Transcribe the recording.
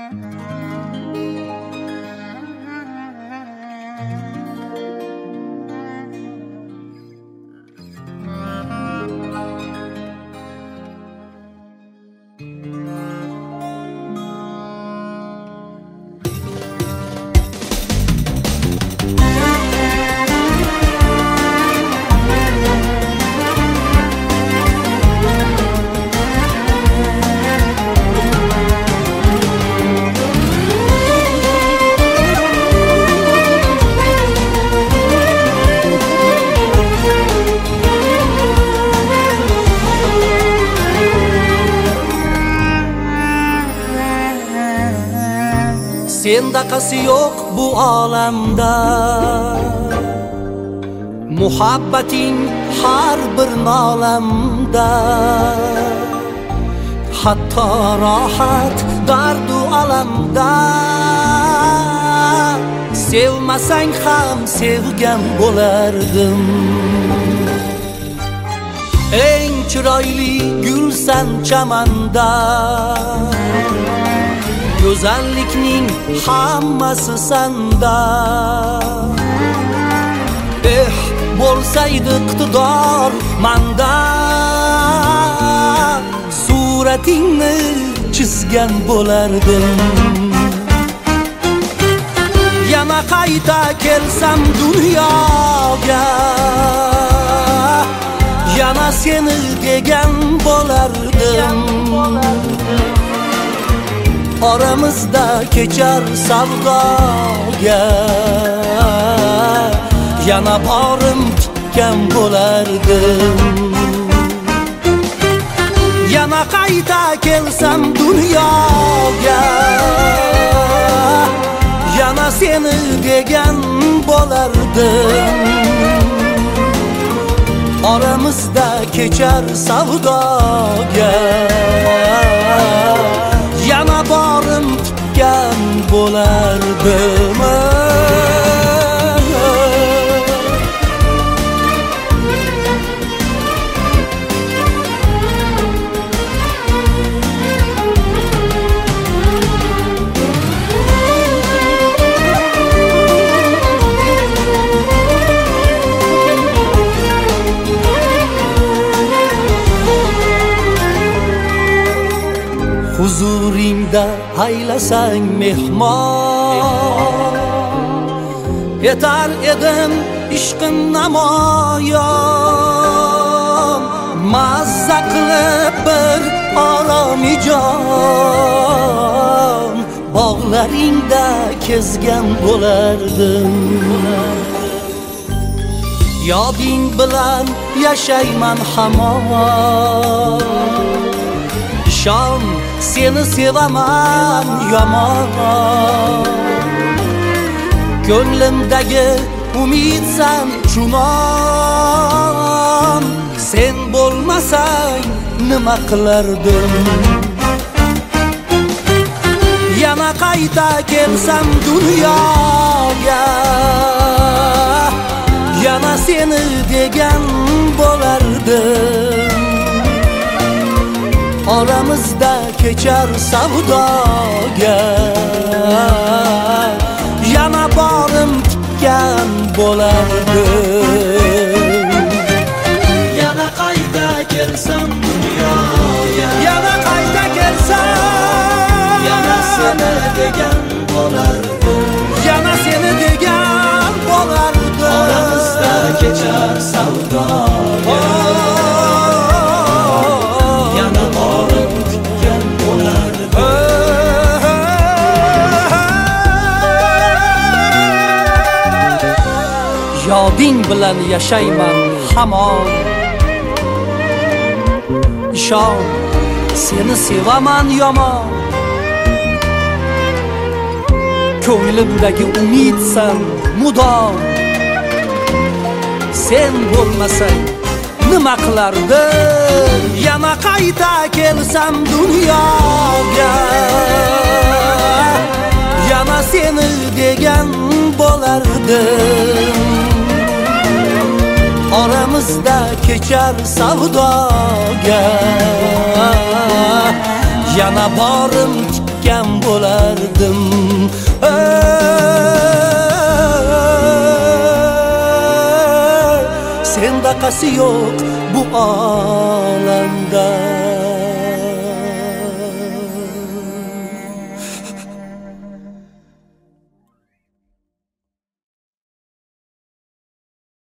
Sendaqasi yo'q bu olamda, muhabbating har bir nolamda. Hatto rohat dardu alamda, sevmasang ham sevgan bo'lardim. Eng chiroyli gulsan chamanda, go'zallikning hammasi sanda. Bo'lsaydi iqtidor manda, suratingni chizgan bo'lardim. Yana qayta kelsam dunyoga, yana seni degan bo'lardim. Aramızda keçer savdoga, yana borim tutgan bo'lardim. Yana qayta kelsam dunyoga, yana seni degan bo'lardim. Aramızda keçer savdoga, yana borim tutgan bo'lardim. Huzuringda haylasang mehmon, yetar edim ishqim namoyon. Mazza qilib bir oromijon, bog'laringda kezgan bo'lardim. Yoding bilan yashayman hamon, ishon seni sevaman yomon. Ko'nglimdagi umidsan chunon, sen bo'lmasang nima qilardim. Yana qayta kelsam dunyoga, yana seni degan bo'lardim. Aramızda keçer savdoga, yana borim tutgan bo'lardim. Yana qayta kelsam dunyoga, yana qayta kelsam, yana seni degan bo'lardim. Yana seni degan bo'lardim. Aramızda keçer savdoga, yoding bilan yashayman hamon. Ishon seni sevaman yomon. Ko'nglimdagi umidsan mudom, sen bo'lmasang nima qilardim. Yana qayta kelsam dunyoga, yana seni degan bo'lardim. Aramızda keçer savdoga, yana borim tutgan yashamagan bo'lardim. Sendaqasi yo'q bu olamda.